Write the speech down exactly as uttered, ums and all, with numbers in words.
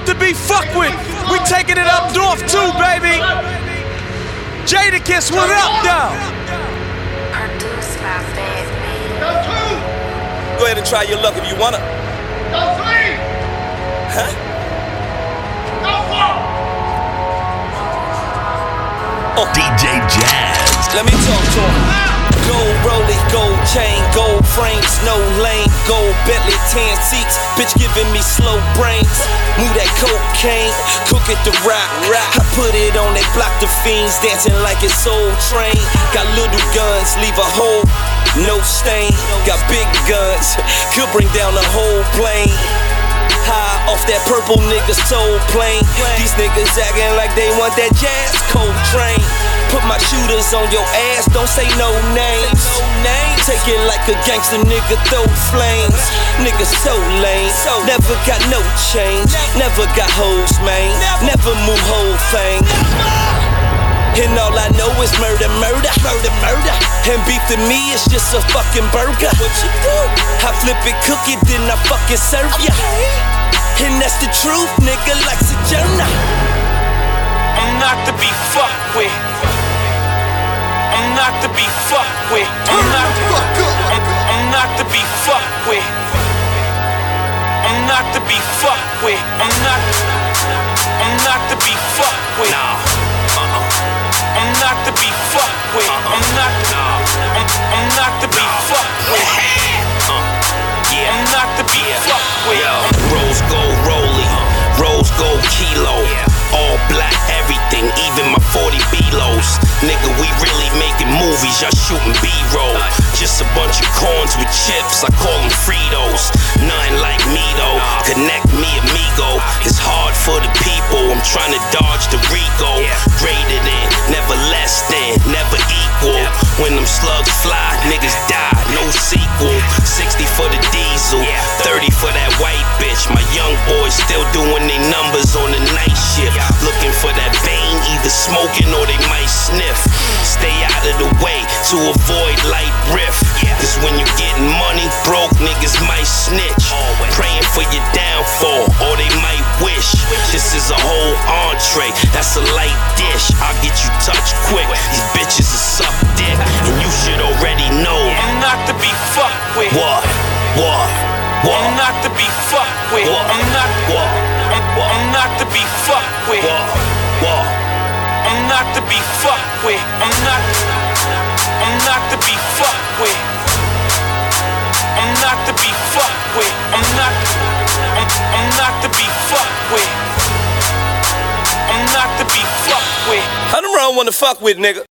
to be fucked with. We taking it up north too, baby. Jadakiss, what up, though? Produced by Bad Man. Go two. Go ahead and try your luck if you wanna. Go three. Huh? Go four. Oh. D J Jazz. Let me talk to him. Gold rollie, gold chain, gold frames, no lane, gold Bentley, tan seats, bitch giving me slow brains. Move that cocaine, cook it to rock, rock. I put it on, they block the fiends, dancing like it's Soul Train. Got little guns, leave a hole, no stain. Got big guns, could bring down the whole plane. High off that purple nigga's soul plane. These niggas acting like they want that jazz cold train. Put my shooters on your ass, don't say no names. Take it like a gangster nigga, throw flames. Niggas so lame, never got no change. Never got hoes, man, never move whole thing. And all I know is murder, murder, murder, murder. And beef to me is just a fucking burger. What you do? I flip it, cook it, then I fucking serve ya. And that's the truth, nigga, like Sojourner. I'm not to be fucked with. I'm not to be fucked with. I'm not, I'm, I'm not to be fucked with. I'm not to be fucked with. I'm not, I'm not to be fucked with. Nah, uh-uh. I'm not to be fucked with. I'm not, I'm, I'm not to be fucked with. Uh, yeah, I'm not to be fucked with. Yo, rose gold rollie, rose gold kilo. All black, everything, even my forty B-Los. Nigga, we really making movies, y'all shooting B-roll. Just a bunch of corns with chips, I call them Fritos. Nothing like me though, connect me amigo. It's hard for the people, I'm trying to dodge the Rico. Graded in, never less than, never equal. When them slugs fly, niggas die, no sequel. Sixty for the diesel, thirty for that white bitch. My young boys still doing their numbers on the night shift. Looking for that vein, either smoking or they might sniff. Stay out of the way to avoid light rift. Cause when you getting money, broke niggas might snitch. Praying for your downfall, or they might wish. This is a whole entree, that's a light dish. I'll get you touched quick, these bitches are suck dick. And you should already know I'm not to be fucked with. What? What? What? I'm not to be fucked with. What? I'm not. What? I'm, I'm not to be fucked with. What? What? I'm not to be fucked with. I'm not. I'm not to be fucked with. I'm not to be fucked with. I'm not. I'm, I'm not to be fucked with. I'm not to be fucked with. I don't wanna fuck with, nigga.